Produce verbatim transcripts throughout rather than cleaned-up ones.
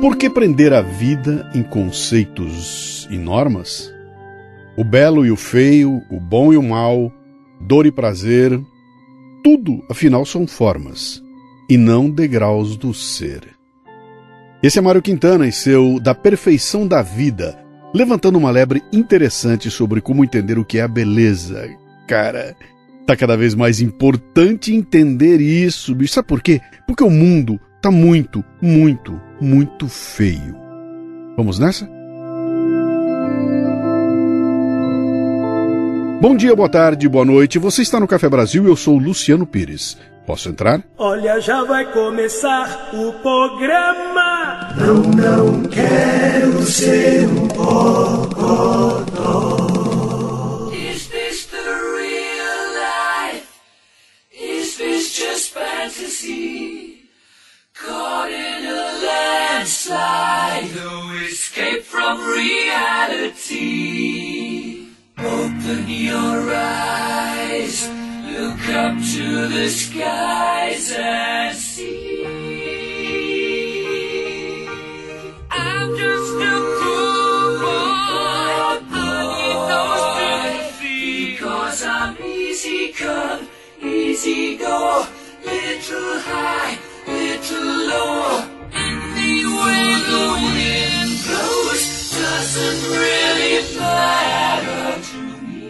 Por que prender a vida em conceitos e normas? O belo e o feio, o bom e o mal, dor e prazer, tudo, afinal, são formas, e não degraus do ser. Esse é Mário Quintana e seu Da Perfeição da Vida, levantando uma lebre interessante sobre como entender o que é a beleza. Cara, tá cada vez mais importante entender isso, bicho. Sabe por quê? Porque o mundo tá muito, muito, muito feio. Vamos nessa? Bom dia, boa tarde, boa noite. Você está no Café Brasil e eu sou o Luciano Pires. Posso entrar? Olha, já vai começar o programa. Não, não quero ser um bocodó. Is this the real life? Is this just fantasy? Caught in a landslide, no escape from reality. Open your eyes, look up to the skies and see. I'm just a poor boy beneath those pretty feet. Because I'm easy come, easy go, little high, little low. Any way the wind blows doesn't really matter to me,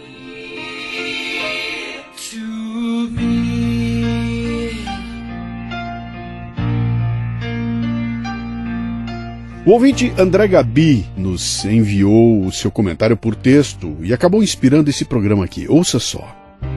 to me. O ouvinte André Gabi nos enviou o seu comentário por texto e acabou inspirando esse programa aqui. Ouça só.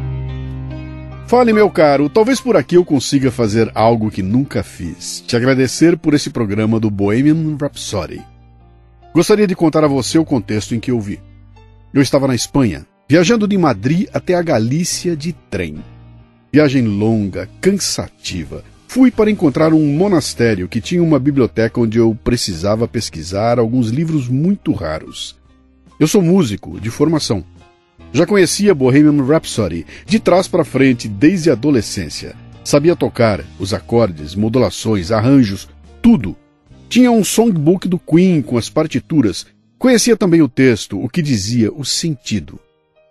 Fale, meu caro, talvez por aqui eu consiga fazer algo que nunca fiz. Te agradecer por esse programa do Bohemian Rhapsody. Gostaria de contar a você o contexto em que eu vi. Eu estava na Espanha, viajando de Madrid até a Galícia de trem. Viagem longa, cansativa. Fui para encontrar um monastério que tinha uma biblioteca onde eu precisava pesquisar alguns livros muito raros. Eu sou músico de formação. Já conhecia Bohemian Rhapsody de trás para frente desde a adolescência. Sabia tocar os acordes, modulações, arranjos, tudo. Tinha um songbook do Queen com as partituras. Conhecia também o texto, o que dizia, o sentido.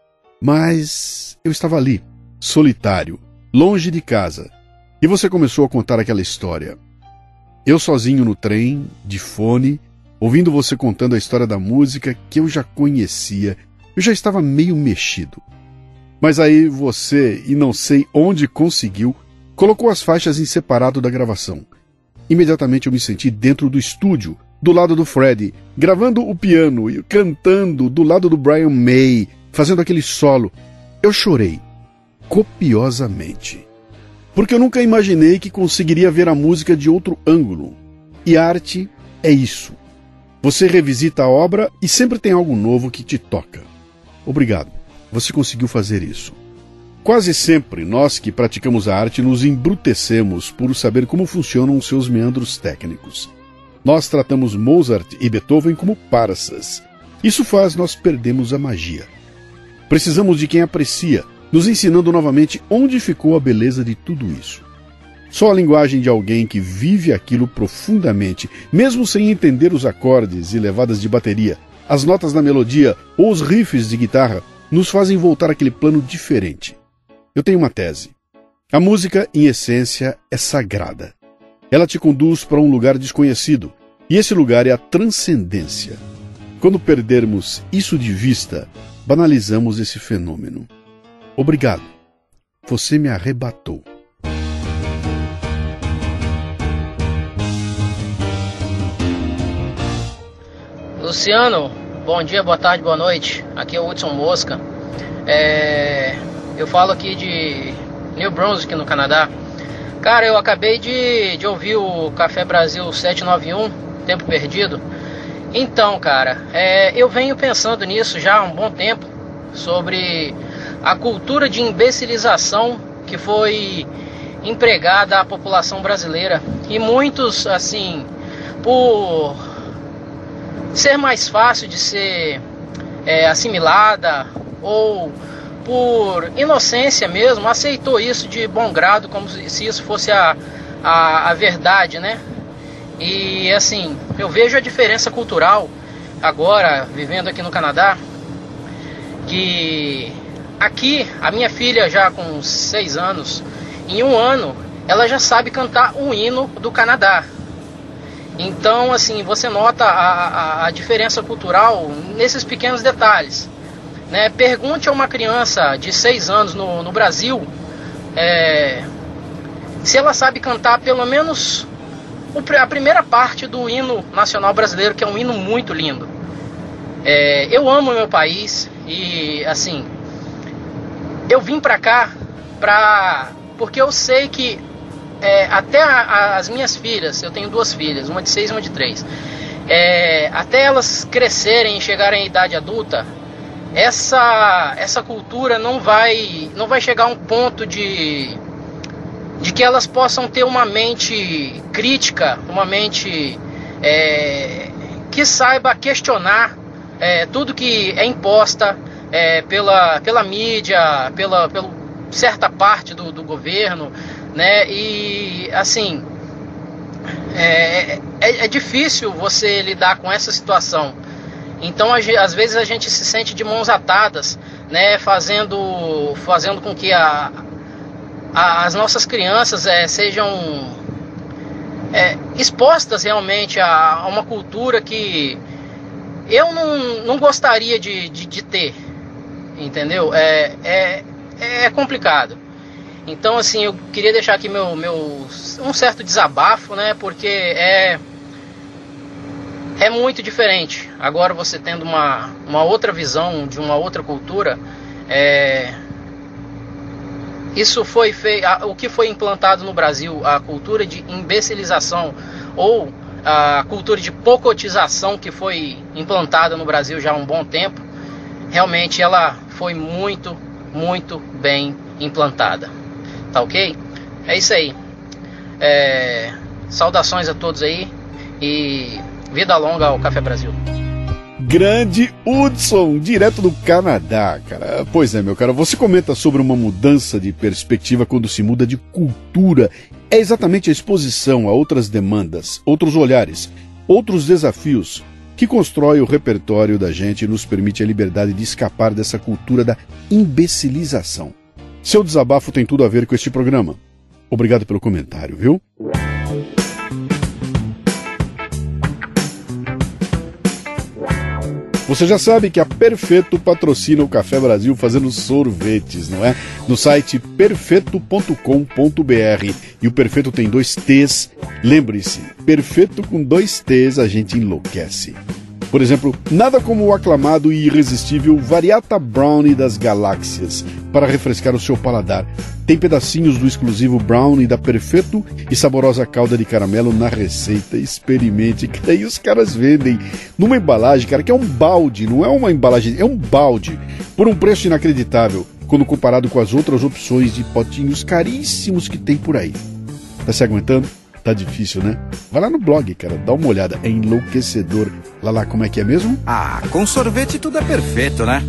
Mas eu estava ali, solitário, longe de casa. E você começou a contar aquela história. Eu sozinho no trem, de fone, ouvindo você contando a história da música que eu já conhecia. Eu já estava meio mexido. Mas aí você, e não sei onde conseguiu, colocou as faixas em separado da gravação. Imediatamente eu me senti dentro do estúdio, do lado do Freddie, gravando o piano e cantando do lado do Brian May, fazendo aquele solo. Eu chorei, copiosamente. Porque eu nunca imaginei que conseguiria ver a música de outro ângulo. E arte é isso. Você revisita a obra e sempre tem algo novo que te toca. Obrigado, você conseguiu fazer isso. Quase sempre nós que praticamos a arte nos embrutecemos por saber como funcionam os seus meandros técnicos. Nós tratamos Mozart e Beethoven como parsas. Isso faz nós perdermos a magia. Precisamos de quem aprecia, nos ensinando novamente onde ficou a beleza de tudo isso. Só a linguagem de alguém que vive aquilo profundamente, mesmo sem entender os acordes e levadas de bateria, as notas da melodia ou os riffs de guitarra, nos fazem voltar àquele plano diferente. Eu tenho uma tese. A música, em essência, é sagrada. Ela te conduz para um lugar desconhecido, e esse lugar é a transcendência. Quando perdermos isso de vista, banalizamos esse fenômeno. Obrigado. Você me arrebatou. Luciano, bom dia, boa tarde, boa noite. Aqui é o Hudson Mosca. É... Eu falo aqui de New Brunswick, no Canadá. Cara, eu acabei de, de ouvir o Café Brasil setecentos e noventa e um, Tempo Perdido. Então, cara, é... eu venho pensando nisso já há um bom tempo, sobre a cultura de imbecilização que foi empregada à população brasileira. E muitos, assim, por ser mais fácil de ser é, assimilada ou por inocência mesmo, aceitou isso de bom grado, como se isso fosse a, a, a verdade, né? E assim, eu vejo a diferença cultural agora, vivendo aqui no Canadá, que aqui a minha filha já com seis anos, em um ano ela já sabe cantar o hino do Canadá. Então assim, você nota a, a, a diferença cultural nesses pequenos detalhes, né? Pergunte a uma criança de seis anos no, no Brasil é, se ela sabe cantar pelo menos a primeira parte do hino nacional brasileiro, que é um hino muito lindo. É, eu amo o meu país e assim, eu vim pra cá pra, porque eu sei que é, até a, a, as minhas filhas, eu tenho duas filhas, uma de seis e uma de três, é, até elas crescerem e chegarem à idade adulta, essa, essa cultura não vai, não vai chegar a um ponto de de que elas possam ter uma mente crítica, uma mente é, que saiba questionar é, tudo que é imposta é, pela, pela mídia, pela, pela certa parte do, do governo, né? E assim, é, é, é difícil você lidar com essa situação. Então, às vezes a gente se sente de mãos atadas, né? Fazendo, fazendo com que a as nossas crianças é, sejam é, expostas realmente a, a uma cultura que eu não, não gostaria de, de, de ter, entendeu? É, é, é complicado. Então assim, eu queria deixar aqui meu, meu, um certo desabafo, né? Porque é, é muito diferente. Agora você tendo uma, uma outra visão de uma outra cultura, é... Isso foi feito, o que foi implantado no Brasil, a cultura de imbecilização ou a cultura de pocotização que foi implantada no Brasil já há um bom tempo, realmente ela foi muito, muito bem implantada. Tá ok? É isso aí. É, saudações a todos aí e vida longa ao Café Brasil. Grande Hudson, direto do Canadá, cara. Pois é, meu cara, você comenta sobre uma mudança de perspectiva quando se muda de cultura. É exatamente a exposição a outras demandas, outros olhares, outros desafios que constrói o repertório da gente e nos permite a liberdade de escapar dessa cultura da imbecilização. Seu desabafo tem tudo a ver com este programa. Obrigado pelo comentário, viu? Você já sabe que a Perfeito patrocina o Café Brasil fazendo sorvetes, não é? No site perfeito ponto com ponto b r. E o Perfeito tem dois T's. Lembre-se, Perfeito com dois T's a gente enlouquece. Por exemplo, nada como o aclamado e irresistível Variata Brownie das Galáxias para refrescar o seu paladar. Tem pedacinhos do exclusivo Brownie da Perfeito e saborosa calda de caramelo na receita. Experimente, cara. E os caras vendem numa embalagem, cara, que é um balde, não é uma embalagem, é um balde, por um preço inacreditável, quando comparado com as outras opções de potinhos caríssimos que tem por aí. Tá se aguentando? Tá difícil, né? Vai lá no blog, cara, dá uma olhada, é enlouquecedor. Lá lá, como é que é mesmo? Ah, com sorvete tudo é perfeito, né?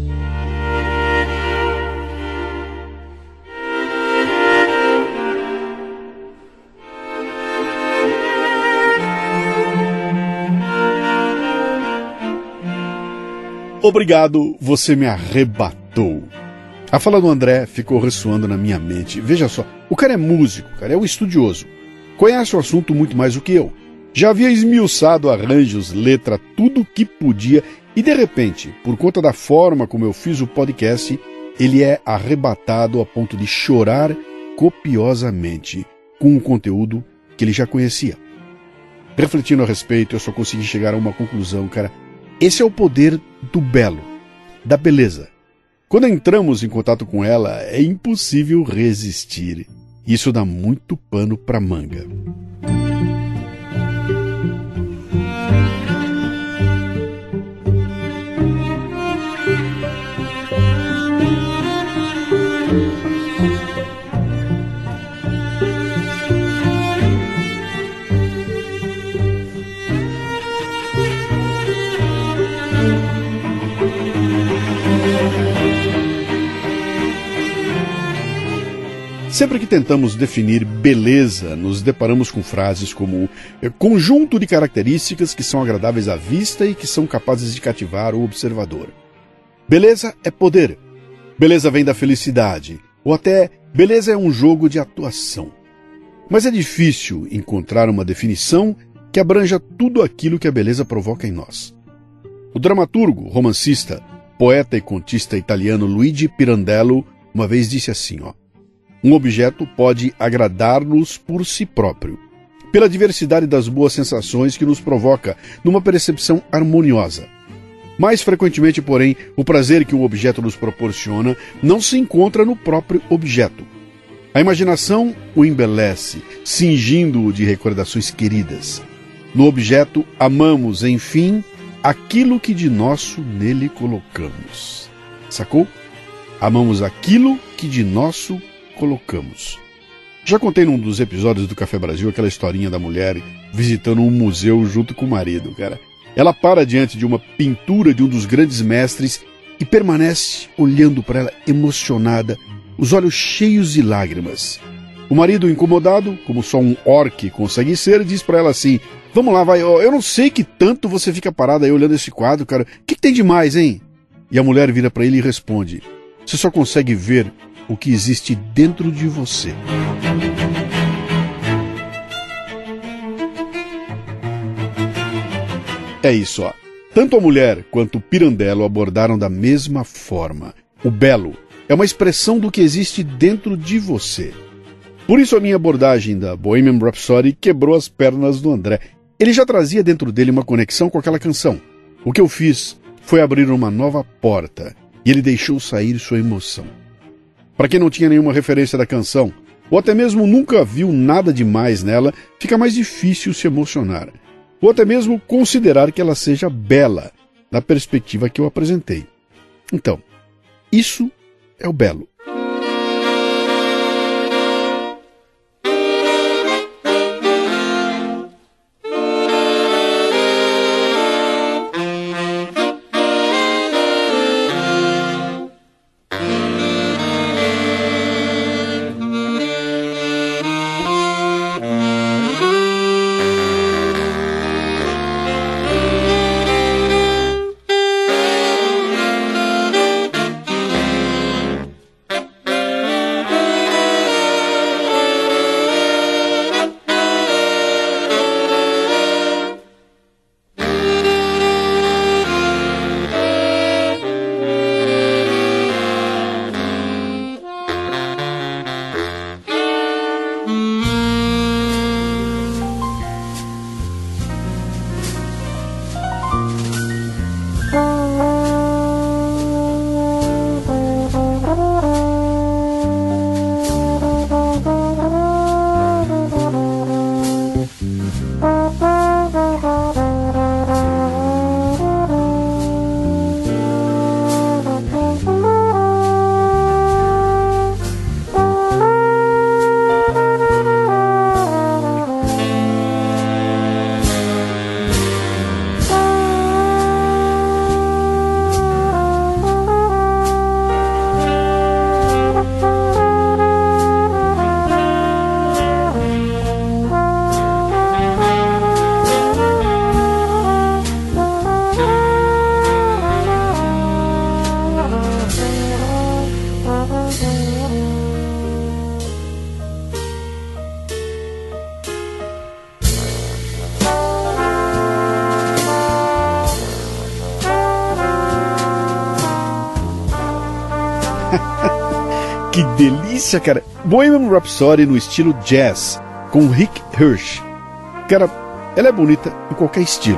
Obrigado, você me arrebatou. A fala do André ficou ressoando na minha mente. Veja só, o cara é músico, cara, é um estudioso. Conhece o assunto muito mais do que eu. Já havia esmiuçado arranjos, letra, tudo o que podia, e de repente, por conta da forma como eu fiz o podcast, ele é arrebatado a ponto de chorar copiosamente com o conteúdo que ele já conhecia. Refletindo a respeito, eu só consegui chegar a uma conclusão, cara. Esse é o poder do belo, da beleza. Quando entramos em contato com ela, é impossível resistir. Isso dá muito pano pra manga. Sempre que tentamos definir beleza, nos deparamos com frases como conjunto de características que são agradáveis à vista e que são capazes de cativar o observador. Beleza é poder. Beleza vem da felicidade. Ou até, beleza é um jogo de atuação. Mas é difícil encontrar uma definição que abranja tudo aquilo que a beleza provoca em nós. O dramaturgo, romancista, poeta e contista italiano Luigi Pirandello uma vez disse assim, ó: um objeto pode agradar-nos por si próprio, pela diversidade das boas sensações que nos provoca numa percepção harmoniosa. Mais frequentemente, porém, o prazer que o objeto nos proporciona não se encontra no próprio objeto. A imaginação o embelece, cingindo-o de recordações queridas. No objeto, amamos, enfim, aquilo que de nosso nele colocamos. Sacou? Amamos aquilo que de nosso colocamos. Já contei num dos episódios do Café Brasil aquela historinha da mulher visitando um museu junto com o marido, cara. Ela para diante de uma pintura de um dos grandes mestres e permanece olhando para ela emocionada, os olhos cheios de lágrimas. O marido, incomodado, como só um orc consegue ser, diz para ela assim: vamos lá, vai, eu não sei que tanto você fica parada aí olhando esse quadro, cara. O que, que tem de mais, hein? E a mulher vira para ele e responde: você só consegue ver o que existe dentro de você. É isso, ó. Tanto a mulher quanto o Pirandello abordaram da mesma forma. O belo é uma expressão do que existe dentro de você. Por isso a minha abordagem da Bohemian Rhapsody quebrou as pernas do André. Ele já trazia dentro dele uma conexão com aquela canção. O que eu fiz foi abrir uma nova porta e ele deixou sair sua emoção. Para quem não tinha nenhuma referência da canção, ou até mesmo nunca viu nada demais nela, fica mais difícil se emocionar. Ou até mesmo considerar que ela seja bela, na perspectiva que eu apresentei. Então, isso é o belo. Que delícia, cara! Bohemian Rhapsody no estilo jazz, com Rick Hirsch. Cara, ela é bonita em qualquer estilo.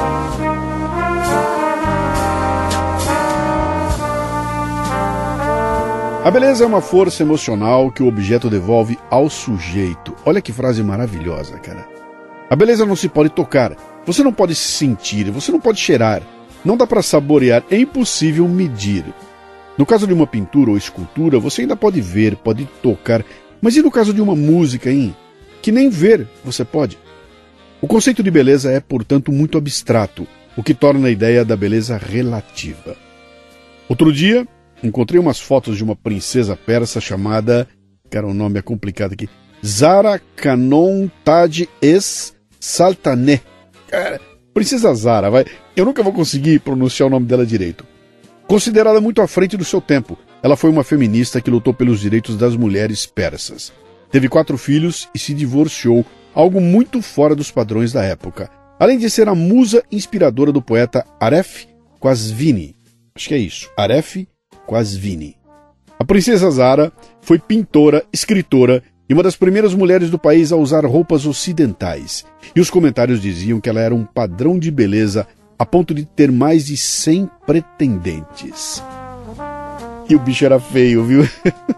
A beleza é uma força emocional que o objeto devolve ao sujeito. Olha que frase maravilhosa, cara. A beleza não se pode tocar, você não pode sentir, você não pode cheirar, não dá para saborear, é impossível medir. No caso de uma pintura ou escultura, você ainda pode ver, pode tocar, mas e no caso de uma música, hein? Que nem ver você pode. O conceito de beleza é, portanto, muito abstrato, o que torna a ideia da beleza relativa. Outro dia, encontrei umas fotos de uma princesa persa chamada Cara, o nome é complicado aqui. Zara Canon Taj Es Saltané. Cara, Princesa Zara, vai. Eu nunca vou conseguir pronunciar o nome dela direito. Considerada muito à frente do seu tempo, ela foi uma feminista que lutou pelos direitos das mulheres persas. Teve quatro filhos e se divorciou, algo muito fora dos padrões da época. Além de ser a musa inspiradora do poeta Aref Qazvini. Acho que é isso, Aref Qazvini. A princesa Zara foi pintora, escritora e uma das primeiras mulheres do país a usar roupas ocidentais. E os comentários diziam que ela era um padrão de beleza a ponto de ter mais de cem pretendentes. E o bicho era feio, viu?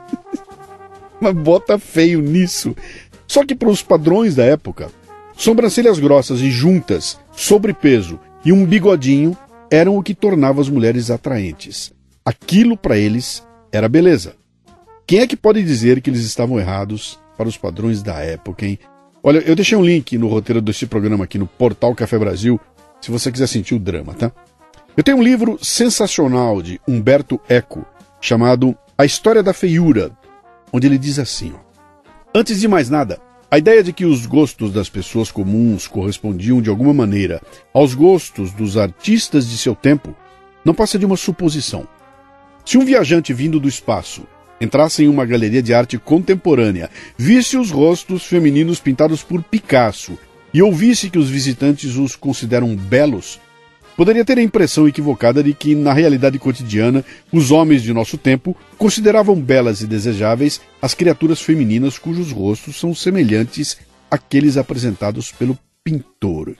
Mas bota feio nisso. Só que para os padrões da época, sobrancelhas grossas e juntas, sobrepeso e um bigodinho eram o que tornava as mulheres atraentes. Aquilo para eles era beleza. Quem é que pode dizer que eles estavam errados para os padrões da época, hein? Olha, eu deixei um link no roteiro desse programa aqui no Portal Café Brasil, se você quiser sentir o drama, tá? Eu tenho um livro sensacional de Umberto Eco, chamado A História da Feiura, onde ele diz assim, ó. Antes de mais nada, a ideia de que os gostos das pessoas comuns correspondiam de alguma maneira aos gostos dos artistas de seu tempo não passa de uma suposição. Se um viajante vindo do espaço entrasse em uma galeria de arte contemporânea, visse os rostos femininos pintados por Picasso e ouvisse que os visitantes os consideram belos, poderia ter a impressão equivocada de que, na realidade cotidiana, os homens de nosso tempo consideravam belas e desejáveis as criaturas femininas cujos rostos são semelhantes àqueles apresentados pelo pintor.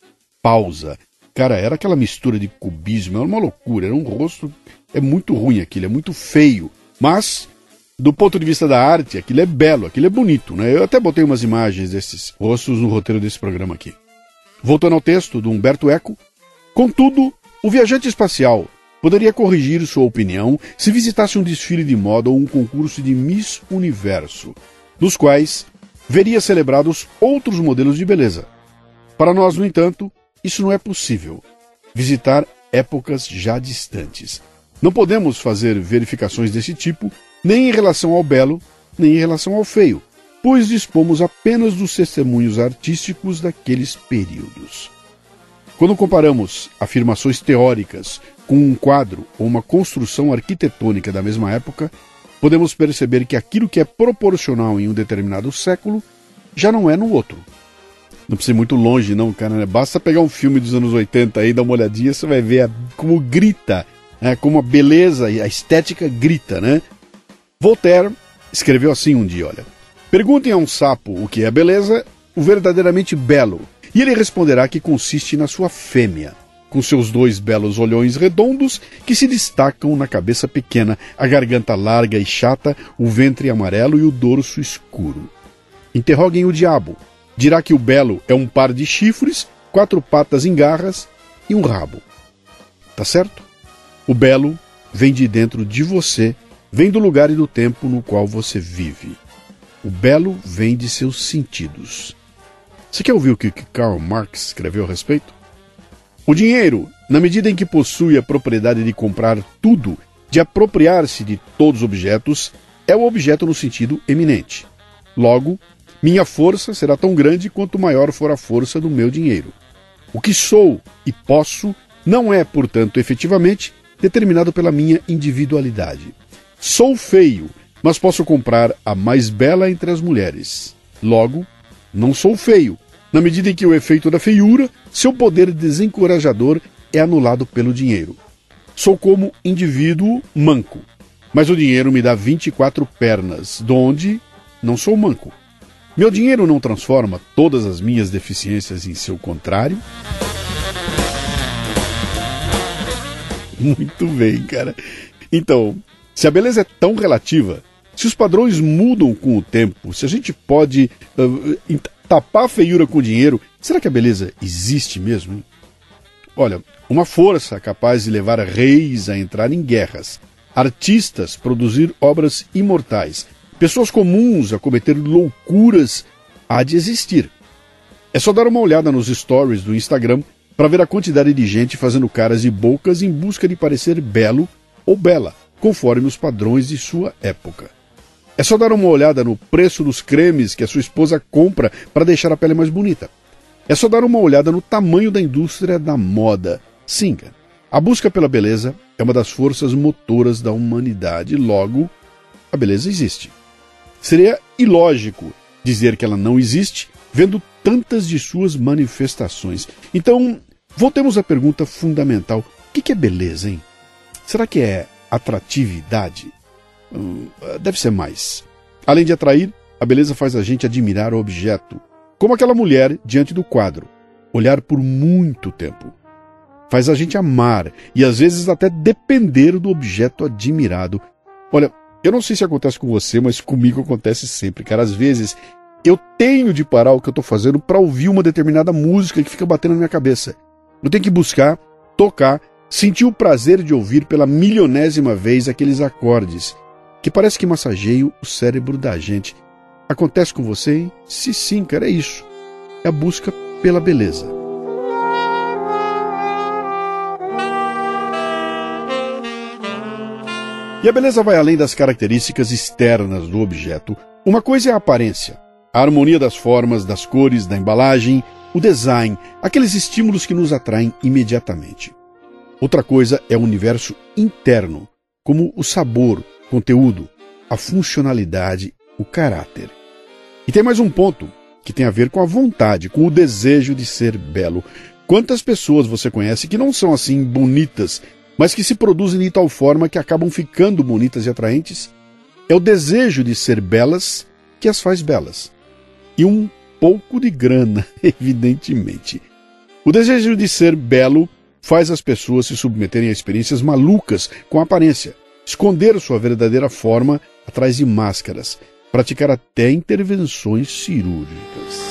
Pausa. Cara, era aquela mistura de cubismo, era uma loucura, era um rosto... É muito ruim aquilo, é muito feio, mas... Do ponto de vista da arte, aquilo é belo, aquilo é bonito, né? Eu até botei umas imagens desses rostos no roteiro desse programa aqui. Voltando ao texto do Umberto Eco, contudo, o viajante espacial poderia corrigir sua opinião se visitasse um desfile de moda ou um concurso de Miss Universo, nos quais veria celebrados outros modelos de beleza. Para nós, no entanto, isso não é possível. Visitar épocas já distantes. Não podemos fazer verificações desse tipo nem em relação ao belo, nem em relação ao feio, pois dispomos apenas dos testemunhos artísticos daqueles períodos. Quando comparamos afirmações teóricas com um quadro ou uma construção arquitetônica da mesma época, podemos perceber que aquilo que é proporcional em um determinado século já não é no outro. Não precisa ir muito longe não, cara, né? Basta pegar um filme dos anos oitenta aí, dar uma olhadinha, você vai ver a, como grita, né? Como a beleza e a estética grita, né? Voltaire escreveu assim um dia, olha, perguntem a um sapo o que é beleza, o verdadeiramente belo, e ele responderá que consiste na sua fêmea, com seus dois belos olhões redondos que se destacam na cabeça pequena, a garganta larga e chata, o ventre amarelo e o dorso escuro. Interroguem o diabo, dirá que o belo é um par de chifres, quatro patas em garras e um rabo. Tá certo? O belo vem de dentro de você, vem do lugar e do tempo no qual você vive. O belo vem de seus sentidos. Você quer ouvir o que Karl Marx escreveu a respeito? O dinheiro, na medida em que possui a propriedade de comprar tudo, de apropriar-se de todos os objetos, é o objeto no sentido eminente. Logo, minha força será tão grande quanto maior for a força do meu dinheiro. O que sou e posso não é, portanto, efetivamente determinado pela minha individualidade. Sou feio, mas posso comprar a mais bela entre as mulheres. Logo, não sou feio, na medida em que o efeito da feiura, seu poder desencorajador, é anulado pelo dinheiro. Sou como indivíduo manco, mas o dinheiro me dá vinte e quatro pernas, donde não sou manco. Meu dinheiro não transforma todas as minhas deficiências em seu contrário? Muito bem, cara. Então... Se a beleza é tão relativa, se os padrões mudam com o tempo, se a gente pode uh, tapar a feiura com o dinheiro, será que a beleza existe mesmo? Hein? Olha, uma força capaz de levar reis a entrar em guerras, artistas produzir obras imortais, pessoas comuns a cometer loucuras, há de existir. É só dar uma olhada nos stories do Instagram para ver a quantidade de gente fazendo caras e bocas em busca de parecer belo ou bela, conforme os padrões de sua época. É só dar uma olhada no preço dos cremes que a sua esposa compra para deixar a pele mais bonita. É só dar uma olhada no tamanho da indústria da moda. Sim, cara, a busca pela beleza é uma das forças motoras da humanidade. Logo, a beleza existe. Seria ilógico dizer que ela não existe, vendo tantas de suas manifestações. Então, voltemos à pergunta fundamental. O que é beleza, hein? Será que é atratividade? Hum, deve ser mais. Além de atrair, a beleza faz a gente admirar o objeto. Como aquela mulher diante do quadro. Olhar por muito tempo. Faz a gente amar e às vezes até depender do objeto admirado. Olha, eu não sei se acontece com você, mas comigo acontece sempre, cara. Às vezes eu tenho de parar o que eu estou fazendo para ouvir uma determinada música que fica batendo na minha cabeça. Eu tenho que buscar, tocar, sentir o prazer de ouvir pela milionésima vez aqueles acordes, que parece que massageiam o cérebro da gente. Acontece com você, hein? Se sim, cara, é isso. É a busca pela beleza. E a beleza vai além das características externas do objeto. Uma coisa é a aparência, a harmonia das formas, das cores, da embalagem, o design, aqueles estímulos que nos atraem imediatamente. Outra coisa é o universo interno, como o sabor, conteúdo, a funcionalidade, o caráter. E tem mais um ponto, que tem a ver com a vontade, com o desejo de ser belo. Quantas pessoas você conhece que não são assim bonitas, mas que se produzem de tal forma que acabam ficando bonitas e atraentes? É o desejo de ser belas que as faz belas. E um pouco de grana, evidentemente. O desejo de ser belo faz as pessoas se submeterem a experiências malucas com a aparência, esconder sua verdadeira forma atrás de máscaras, praticar até intervenções cirúrgicas.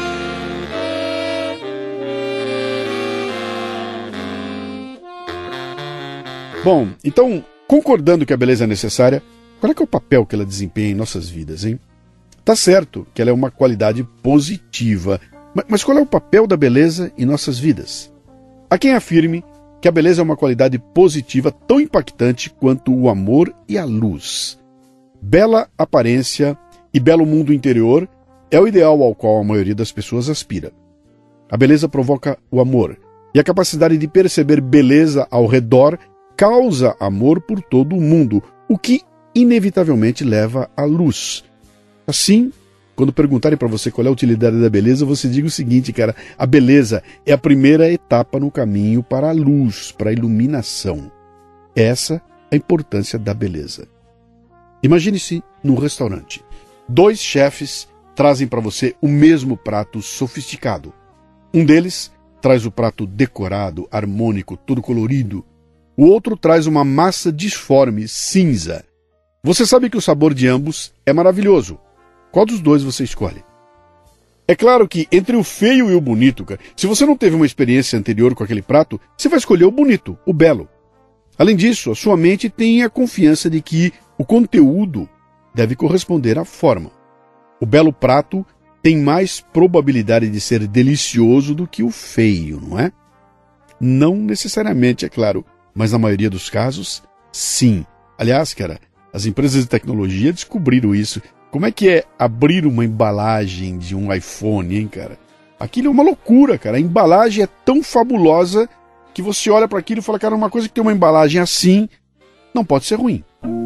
Bom, então, concordando que a beleza é necessária, qual é que é o papel que ela desempenha em nossas vidas, hein? Tá certo que ela é uma qualidade positiva, mas qual é o papel da beleza em nossas vidas? Há quem afirme que a beleza é uma qualidade positiva tão impactante quanto o amor e a luz. Bela aparência e belo mundo interior é o ideal ao qual a maioria das pessoas aspira. A beleza provoca o amor, e a capacidade de perceber beleza ao redor causa amor por todo o mundo, o que inevitavelmente leva à luz. Assim, quando perguntarem para você qual é a utilidade da beleza, você diga o seguinte, cara, a beleza é a primeira etapa no caminho para a luz, para a iluminação. Essa é a importância da beleza. Imagine-se num restaurante. Dois chefes trazem para você o mesmo prato sofisticado. Um deles traz o prato decorado, harmônico, todo colorido. O outro traz uma massa disforme, cinza. Você sabe que o sabor de ambos é maravilhoso. Qual dos dois você escolhe? É claro que entre o feio e o bonito, cara, se você não teve uma experiência anterior com aquele prato, você vai escolher o bonito, o belo. Além disso, a sua mente tem a confiança de que o conteúdo deve corresponder à forma. O belo prato tem mais probabilidade de ser delicioso do que o feio, não é? Não necessariamente, é claro, mas na maioria dos casos, sim. Aliás, cara, as empresas de tecnologia descobriram isso. Como é que é abrir uma embalagem de um iPhone, hein, cara? Aquilo é uma loucura, cara. A embalagem é tão fabulosa que você olha para aquilo e fala, cara, uma coisa que tem uma embalagem assim não pode ser ruim.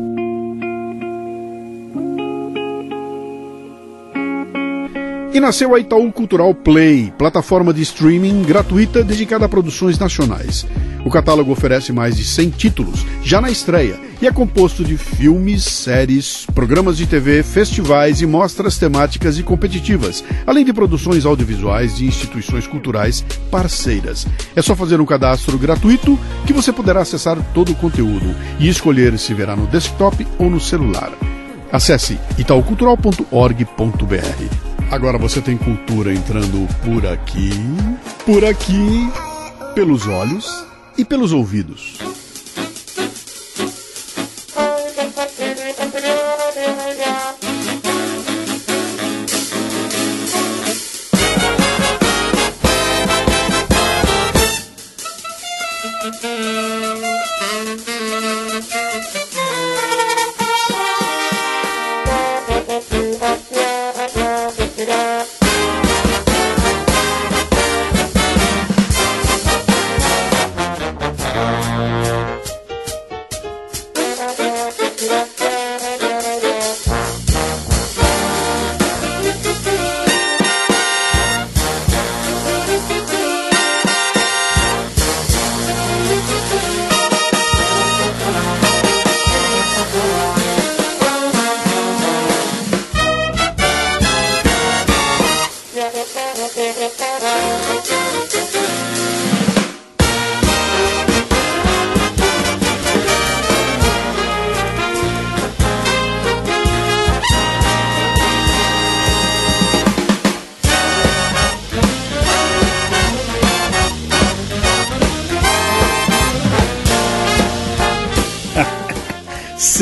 E nasceu a Itaú Cultural Play, plataforma de streaming gratuita dedicada a produções nacionais. O catálogo oferece mais de cem títulos, já na estreia, e é composto de filmes, séries, programas de T V, festivais e mostras temáticas e competitivas, além de produções audiovisuais de instituições culturais parceiras. É só fazer um cadastro gratuito que você poderá acessar todo o conteúdo e escolher se verá no desktop ou no celular. Acesse itaucultural ponto org ponto br. Agora você tem cultura entrando por aqui, por aqui, pelos olhos e pelos ouvidos.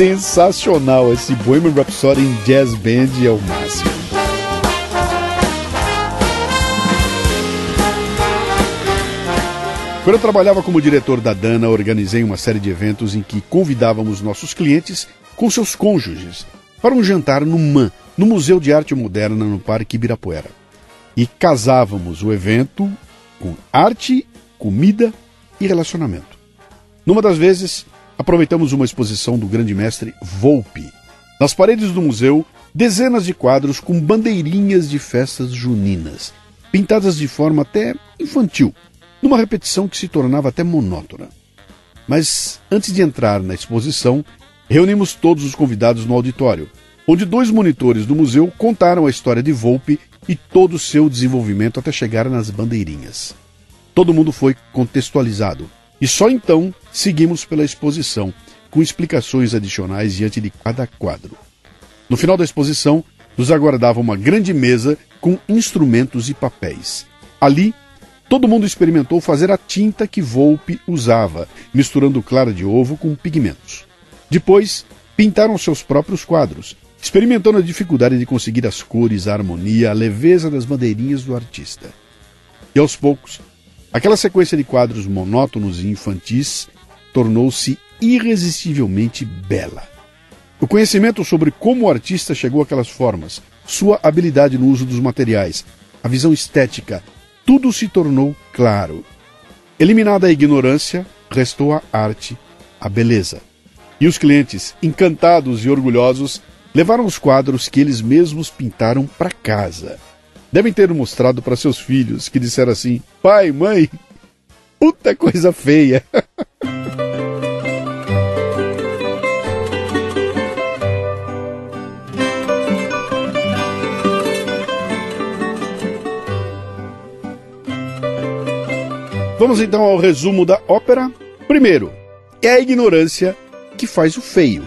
Sensacional, esse Bohemian Rhapsody em Jazz Band é o máximo. Quando eu trabalhava como diretor da Dana, organizei uma série de eventos em que convidávamos nossos clientes com seus cônjuges para um jantar no M A N, no Museu de Arte Moderna no Parque Ibirapuera. E casávamos o evento com arte, comida e relacionamento. Numa das vezes, aproveitamos uma exposição do grande mestre Volpi. Nas paredes do museu, dezenas de quadros com bandeirinhas de festas juninas, pintadas de forma até infantil, numa repetição que se tornava até monótona. Mas, antes de entrar na exposição, reunimos todos os convidados no auditório, onde dois monitores do museu contaram a história de Volpi e todo o seu desenvolvimento até chegar nas bandeirinhas. Todo mundo foi contextualizado, e só então seguimos pela exposição, com explicações adicionais diante de cada quadro. No final da exposição, nos aguardava uma grande mesa com instrumentos e papéis. Ali, todo mundo experimentou fazer a tinta que Volpi usava, misturando clara de ovo com pigmentos. Depois, pintaram seus próprios quadros, experimentando a dificuldade de conseguir as cores, a harmonia, a leveza das bandeirinhas do artista. E aos poucos, aquela sequência de quadros monótonos e infantis tornou-se irresistivelmente bela. O conhecimento sobre como o artista chegou àquelas formas, sua habilidade no uso dos materiais, a visão estética, tudo se tornou claro. Eliminada a ignorância, restou a arte, a beleza. E os clientes, encantados e orgulhosos, levaram os quadros que eles mesmos pintaram para casa. Devem ter mostrado para seus filhos, que disseram assim: pai, mãe, puta coisa feia. Vamos então ao resumo da ópera. Primeiro, é a ignorância que faz o feio.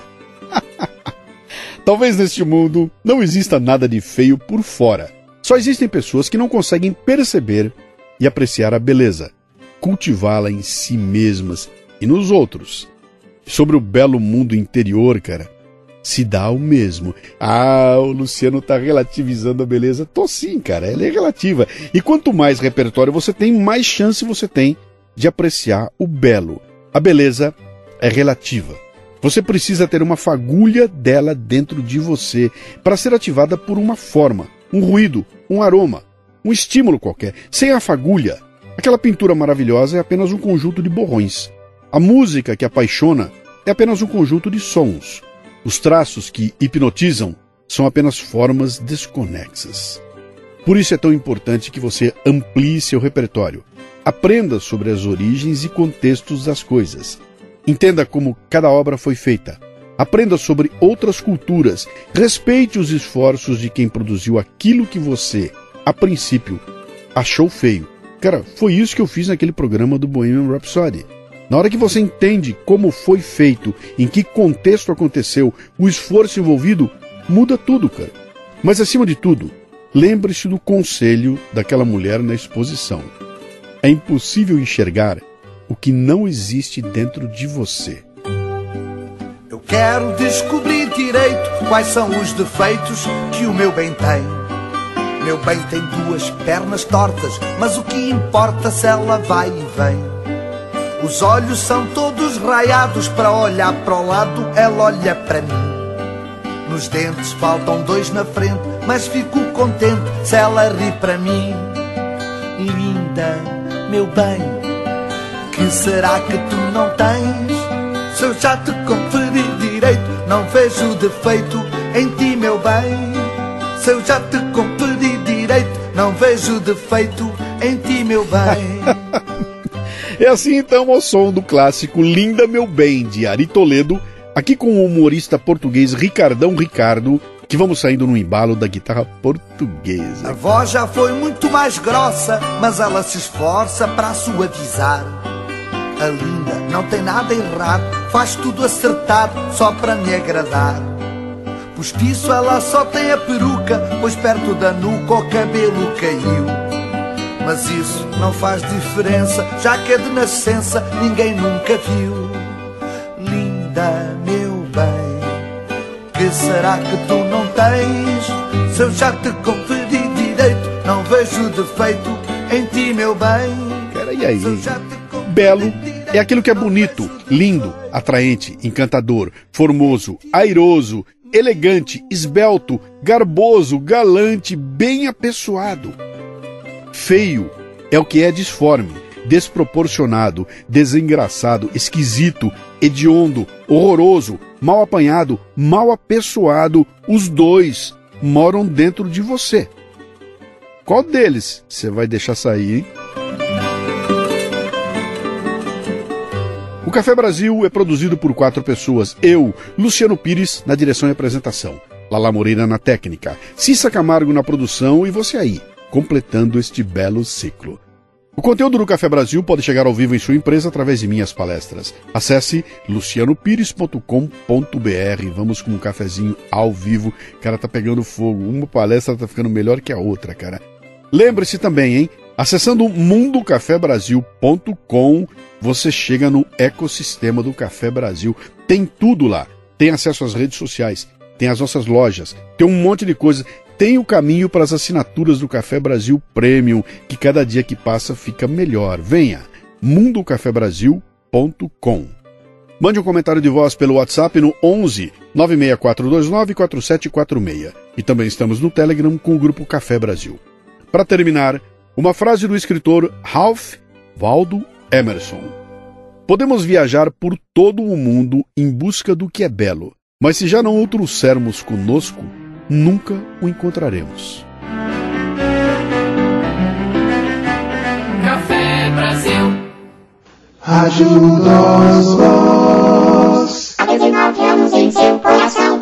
Talvez neste mundo não exista nada de feio por fora. Só existem pessoas que não conseguem perceber e apreciar a beleza, cultivá-la em si mesmas e nos outros. Sobre o belo mundo interior, cara, se dá o mesmo. Ah, o Luciano tá relativizando a beleza. Tô sim, cara, ela é relativa. E quanto mais repertório você tem, mais chance você tem de apreciar o belo. A beleza é relativa. Você precisa ter uma fagulha dela dentro de você para ser ativada por uma forma, um ruído, um aroma, um estímulo qualquer. Sem a fagulha, aquela pintura maravilhosa é apenas um conjunto de borrões. A música que apaixona é apenas um conjunto de sons. Os traços que hipnotizam são apenas formas desconexas. Por isso é tão importante que você amplie seu repertório. Aprenda sobre as origens e contextos das coisas. Entenda como cada obra foi feita. Aprenda sobre outras culturas. Respeite os esforços de quem produziu aquilo que você, a princípio, achou feio. Cara, foi isso que eu fiz naquele programa do Bohemian Rhapsody. Na hora que você entende como foi feito, em que contexto aconteceu, o esforço envolvido, muda tudo, cara. Mas acima de tudo, lembre-se do conselho daquela mulher na exposição. É impossível enxergar o que não existe dentro de você. Eu quero descobrir direito quais são os defeitos que o meu bem tem. Meu bem tem duas pernas tortas, mas o que importa se ela vai e vem. Os olhos são todos raiados, para olhar para o lado ela olha para mim. Nos dentes faltam dois na frente, mas fico contente se ela ri para mim. Linda, meu bem, que será que tu não tens? Se eu já te conferi direito, não vejo defeito em ti, meu bem. Se eu já te conferi direito, não vejo defeito em ti, meu bem. É assim então ao som do clássico Linda Meu Bem, de Ari Toledo, aqui com o humorista português Ricardão Ricardo, que vamos saindo no embalo da guitarra portuguesa. A voz já foi muito mais grossa, mas ela se esforça para suavizar. A linda não tem nada errado, faz tudo acertado só para me agradar. Postiço ela só tem a peruca, pois perto da nuca o cabelo caiu. Mas isso não faz diferença, já que é de nascença, ninguém nunca viu. Linda, meu bem, que será que tu não tens? Se eu já te conferi direito, não vejo defeito em ti, meu bem. Peraí aí. Belo é aquilo que é bonito, lindo, atraente, encantador, formoso, airoso, elegante, esbelto, garboso, galante, bem apessoado. Feio é o que é disforme, desproporcionado, desengraçado, esquisito, hediondo, horroroso, mal apanhado, mal apessoado. Os dois moram dentro de você. Qual deles você vai deixar sair, hein? O Café Brasil é produzido por quatro pessoas. Eu, Luciano Pires, na direção e apresentação. Lala Moreira na técnica. Cissa Camargo na produção e você aí, completando este belo ciclo. O conteúdo do Café Brasil pode chegar ao vivo em sua empresa através de minhas palestras. Acesse luciano pires ponto com ponto b r. Vamos com um cafezinho ao vivo. Cara, tá pegando fogo. Uma palestra tá ficando melhor que a outra, cara. Lembre-se também, hein? Acessando mundo café brasil ponto com, você chega no ecossistema do Café Brasil. Tem tudo lá. Tem acesso às redes sociais, tem as nossas lojas, tem um monte de coisa. Tem o caminho para as assinaturas do Café Brasil Premium, que cada dia que passa fica melhor. Venha, mundo café brasil ponto com. Mande um comentário de voz pelo WhatsApp no onze, nove seis quatro dois nove, quatro sete quatro seis. E também estamos no Telegram com o grupo Café Brasil. Para terminar, uma frase do escritor Ralph Waldo Emerson. Podemos viajar por todo o mundo em busca do que é belo, mas se já não o trouxermos conosco, nunca o encontraremos. Café Brasil. Rádio Nós.